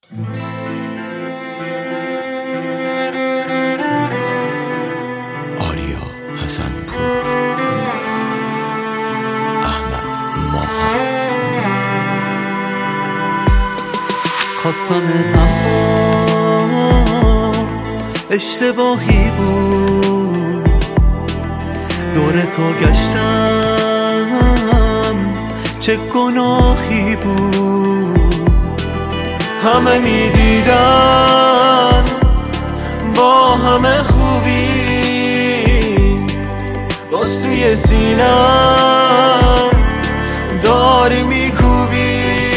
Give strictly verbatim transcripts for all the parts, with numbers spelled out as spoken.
آریا حسن‌پور، احمد ماها. خواستمت اما اشتباهی بود، دور تو گشتم چه گناهی بود. همه میدیدن با همه خوبی، باز توی سینم داری میکوبی.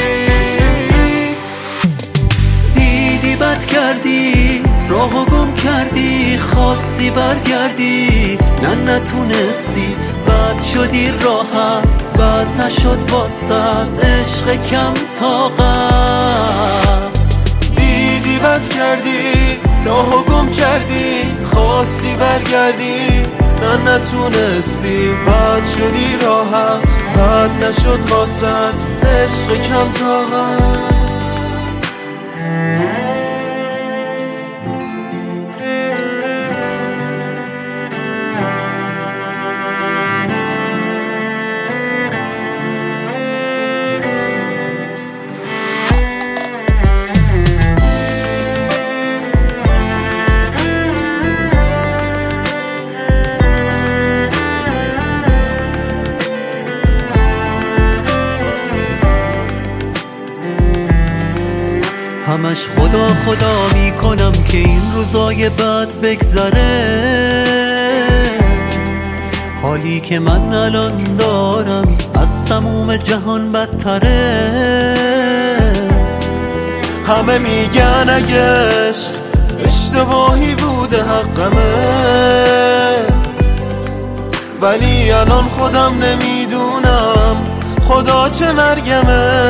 دیدی بد کردی، راهو گم کردی، خواستی برگردی نه نتونستی. بد شدی راحت، بد نشد واسد عشق کم طاقت. دیدی بد کردی، راهو گم کردی، خواستی برگردی نه نتونستی. بد شدی راحت، بد نشد واسد عشق کم طاقت. همش خدا خدا میکنم که این روزای بد بگذره، حالی که من الان دارم از تموم جهان بدتره. همه میگن اگه عشق اشتباهی بوده حقمه، ولی الان خودم نمیدونم خدا چه مرگمه.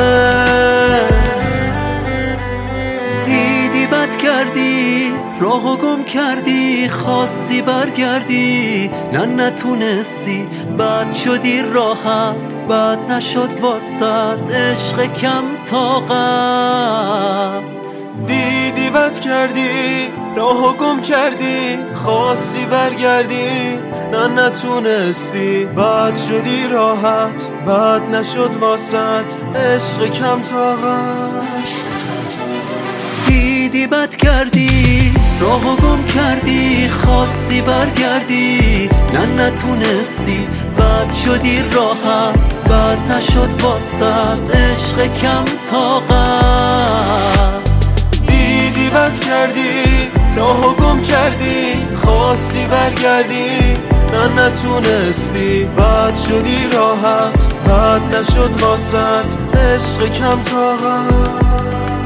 دیدی بد کردی، راهو گم کردی، خواستی برگردی نه نتونستی. بد شدی راحت، بد نشد واسد عشق کم طاقت. دیدی بد کردی، راهو گم کردی، خواستی برگردی نه نتونستی. بد شدی راحت، بد نشد واسد عشق کم طاقت. دیدی بد کردی، راهو گم کردی، خواستی برگردی نه نتونستی. بد شدی راحت، بد نشد واسد عشق کم طاقت. دیدی بد کردی، راهو گم کردی، خواستی برگردی نه نتونستی. بد شدی راحت، بد نشد واسد عشق کم طاقت.